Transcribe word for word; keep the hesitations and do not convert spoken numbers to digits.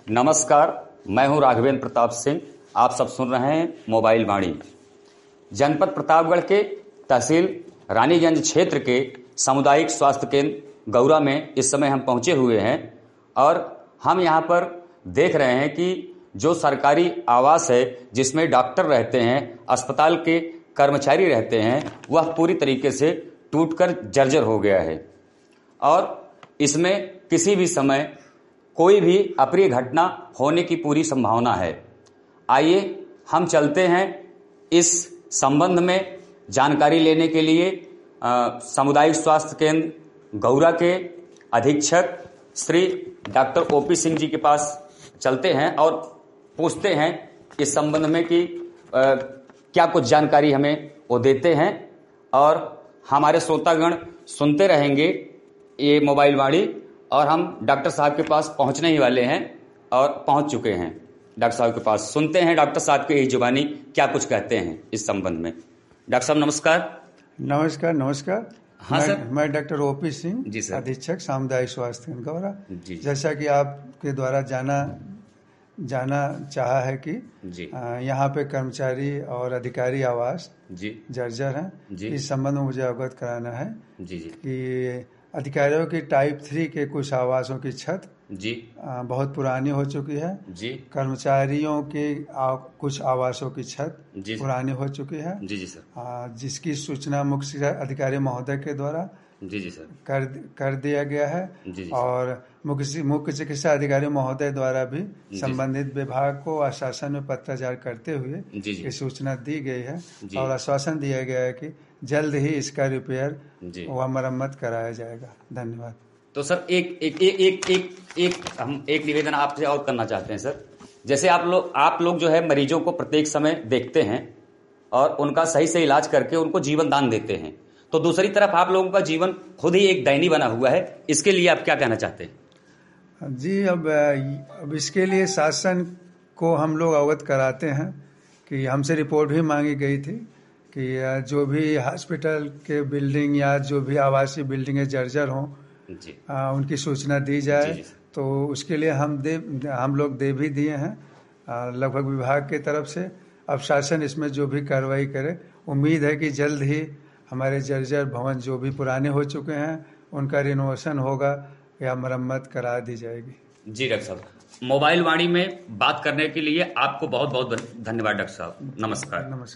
नमस्कार, मैं हूं राघवेंद्र प्रताप सिंह। आप सब सुन रहे हैं मोबाइल वाणी। जनपद प्रतापगढ़ के तहसील रानीगंज क्षेत्र के सामुदायिक स्वास्थ्य केंद्र गौरा में इस समय हम पहुंचे हुए हैं और हम यहां पर देख रहे हैं कि जो सरकारी आवास है जिसमें डॉक्टर रहते हैं, अस्पताल के कर्मचारी रहते हैं, वह पूरी तरीके से टूटकर जर्जर हो गया है और इसमें किसी भी समय कोई भी अप्रिय घटना होने की पूरी संभावना है। आइए हम चलते हैं इस संबंध में जानकारी लेने के लिए सामुदायिक स्वास्थ्य केंद्र गौरा के अधीक्षक श्री डॉक्टर ओपी सिंह जी के पास चलते हैं और पूछते हैं इस संबंध में कि आ, क्या कुछ जानकारी हमें वो देते हैं और हमारे श्रोतागण सुनते रहेंगे ये मोबाइल वाणी और हम डॉक्टर साहब के पास पहुंचने ही वाले हैं और पहुंच चुके हैं डॉक्टर साहब के पास। सुनते हैं डॉक्टर साहब की जुबानी क्या कुछ कहते हैं इस संबंध में। डॉक्टर साहब नमस्कार। नमस्कार नमस्कार। हाँ मैं, सर। मैं doctor OP Singh ji sir. अधीक्षक सामुदायिक स्वास्थ्य केंद्र गौरा। जी। जैसा कि आपके द्वारा जाना जाना चाहा है कि जी। आ, यहाँ पे कर्मचारी और अधिकारी आवास जी जर्जर हैं, जी। इस संबंध में मुझे अवगत कराना है जी जी कि अधिकारियों की टाइप थ्री के कुछ आवासों की छत जी आ, बहुत पुरानी हो चुकी है। जी कर्मचारियों के आ, कुछ आवासों की छत जी पुरानी हो चुकी है, जी जी सर। आ, जिसकी सूचना मुख्य अधिकारी महोदय के द्वारा जी जी सर कर कर दिया गया है। जी जी और मुख्य मुख्य चिकित्सा अधिकारी महोदय द्वारा भी संबंधित विभाग को आश्वासन में पत्राचार करते हुए जी जी ये सूचना दी गई है जी। और आश्वासन दिया गया है कि जल्द ही इसका रिपेयर जी व मरम्मत कराया जाएगा। धन्यवाद। तो सर एक एक एक एक एक, एक हम एक निवेदन आपसे और करना चाहते हैं सर। जैसे आप लोग आप लोग जो है मरीजों को प्रत्येक समय देखते हैं और उनका सही से इलाज करके उनको जीवन दान देते हैं, तो दूसरी तरफ आप लोगों का जीवन खुद ही एक दैनी बना हुआ है, इसके लिए आप क्या कहना चाहते हैं? जी, अब अब इसके लिए शासन को हम लोग अवगत कराते हैं कि हमसे रिपोर्ट भी मांगी गई थी कि जो भी हॉस्पिटल के बिल्डिंग या जो भी आवासीय बिल्डिंगें जर्जर हों जी। आ, उनकी सूचना दी जाए। जी, जी। तो उसके लिए हम दे हम लोग दे भी दिए हैं लगभग विभाग के तरफ से। अब शासन इसमें जो भी कार्रवाई करे, उम्मीद है कि जल्द ही हमारे जर्जर भवन जो भी पुराने हो चुके हैं उनका रिनोवेशन होगा या मरम्मत करा दी जाएगी। जी डॉक्टर साहब, मोबाइल वाणी में बात करने के लिए आपको बहुत बहुत धन्यवाद डॉक्टर साहब। नमस्कार। नमस्कार।